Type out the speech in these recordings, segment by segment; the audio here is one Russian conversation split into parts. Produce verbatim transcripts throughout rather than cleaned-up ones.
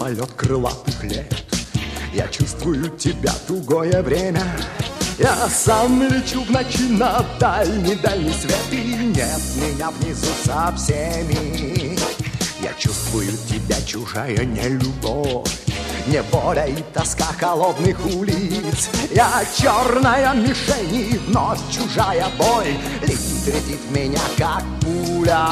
полет крылатых лет. Я чувствую тебя тугое время. Я сам лечу в ночи на дальний-дальний свет, и нет меня внизу со всеми. Я чувствую тебя, чужая нелюбовь, неволя и тоска холодных улиц. Я черная мишень, и вновь чужая боль летит, летит в меня, как пуля.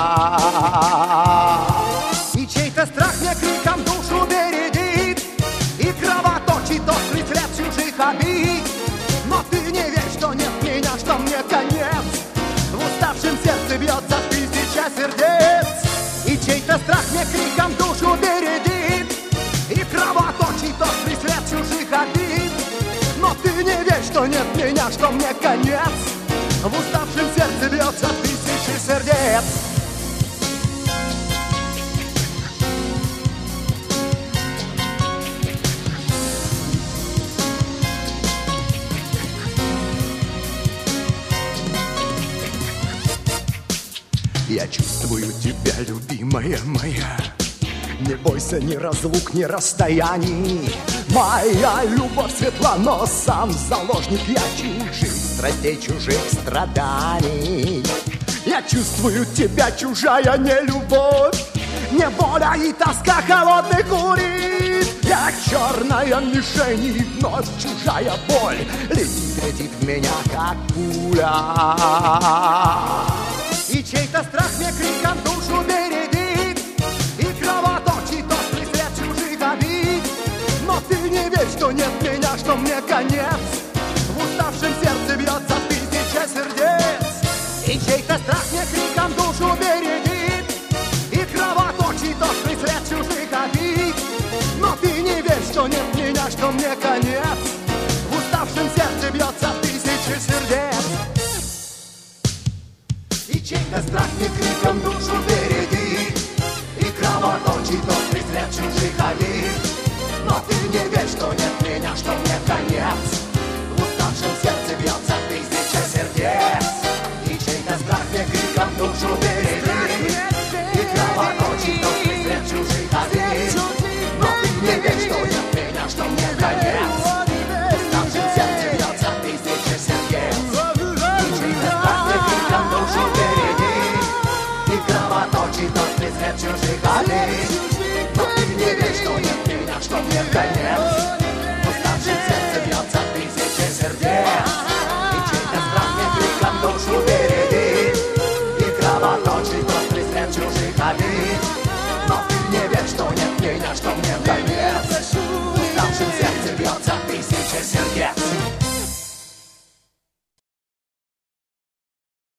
И чей-то страх мне криком душу бередит, и кровоточит острый след чужих обид. Но ты не верь, что нет меня, что мне конец. В уставшем сердце бьется тысяча сердец. И чей-то страх мне криком душу бередит, и кровоточит острый след чужих обид. Но ты не верь, что нет меня, что мне конец. В уставшем сердце бьется тысячи сердец. Я чувствую тебя, любимая моя. Не бойся ни разлук, ни расстояний. Моя любовь светла, но сам заложник я чужих страстей, чужих страданий. Я чувствую тебя, чужая нелюбовь, неволя и тоска холодных улиц. Я черная мишень, и вновь чужая боль летит, летит в меня, как пуля. И чей-то страх мне криком душу бередит, и кровоточит острый след чужих обид. Но ты не верь, что нет меня, что мне конец. В уставшем сердце бьется тысяча сердец. И чей-то страх мне криком душу бередит, и кровоточит острый след чужих обид. Но ты не верь, что нет меня, что мне конец. В уставшем сердце бьется тысяча сердец. И чей-то страх мне криком душу береги, и кровоточит острый след чужих обид. Но ты не верь, что нет меня, что мне конец. В уставшем сердце бьется тысяча сердец. И чей-то страх мне криком душу береги, и кровоточит острый след чужих обид. Но ты не верь, что нет меня, что мне конец. В уставшем сердце бьется тысяча сердец. И чей-то страх мне криком душу береги, и кровоточит острый след чужих обид. Но ты не верь, что нет меня, что мне конец. В уставшем сердце бьется тысяча сердец. И чей-то страх мне криком душу береги, и кровоточит острый след чужих обид. Но ты не верь, что нет меня, что мне